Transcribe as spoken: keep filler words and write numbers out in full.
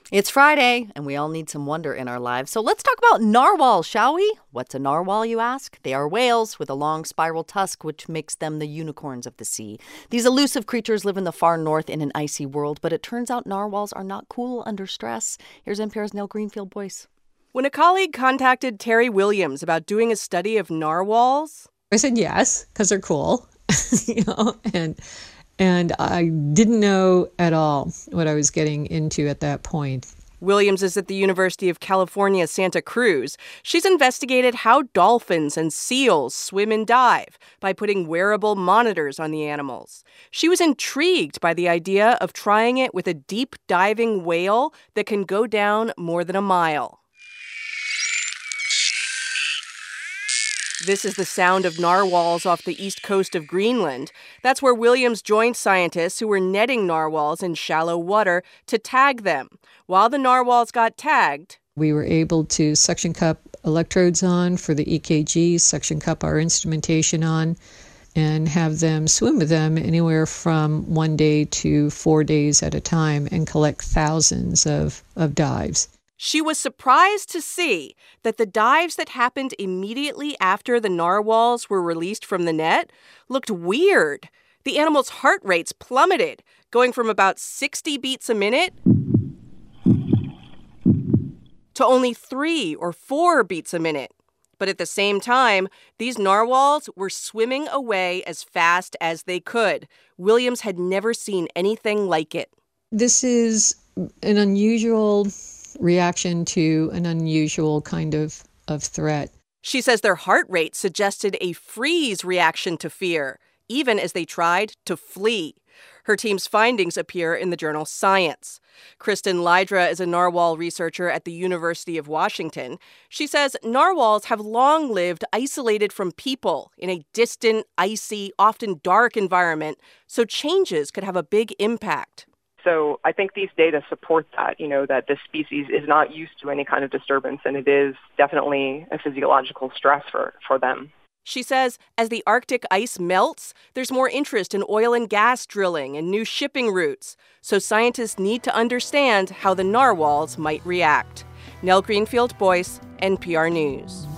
It's Friday, and we all need some wonder in our lives. So let's talk about narwhals, shall we? What's a narwhal, you ask? They are whales with a long spiral tusk, which makes them the unicorns of the sea. These elusive creatures live in the far north in an icy world, but it turns out narwhals are not cool under stress. Here's N P R's Nell Greenfield-Boyce. When a colleague contacted Terry Williams about doing a study of narwhals, I said yes, because they're cool, you know, and and I didn't know at all what I was getting into at that point. Williams is at the University of California, Santa Cruz. She's investigated how dolphins and seals swim and dive by putting wearable monitors on the animals. She was intrigued by the idea of trying it with a deep diving whale that can go down more than a mile. This is the sound of narwhals off the east coast of Greenland. That's where Williams joined scientists who were netting narwhals in shallow water to tag them. While the narwhals got tagged, we were able to suction cup electrodes on for the E K G, suction cup our instrumentation on, and have them swim with them anywhere from one day to four days at a time and collect thousands of, of dives. She was surprised to see that the dives that happened immediately after the narwhals were released from the net looked weird. The animals' heart rates plummeted, going from about sixty beats a minute to only three or four beats a minute. But at the same time, these narwhals were swimming away as fast as they could. Williams had never seen anything like it. This is an unusual reaction to an unusual kind of, of threat. She says their heart rate suggested a freeze reaction to fear, even as they tried to flee. Her team's findings appear in the journal Science. Kristen Lydra is a narwhal researcher at the University of Washington. She says narwhals have long lived isolated from people in a distant, icy, often dark environment, so changes could have a big impact. So I think these data support that, you know, that this species is not used to any kind of disturbance, and it is definitely a physiological stress for, for them. She says as the Arctic ice melts, there's more interest in oil and gas drilling and new shipping routes. So scientists need to understand how the narwhals might react. Nell Greenfield-Boyce, N P R News.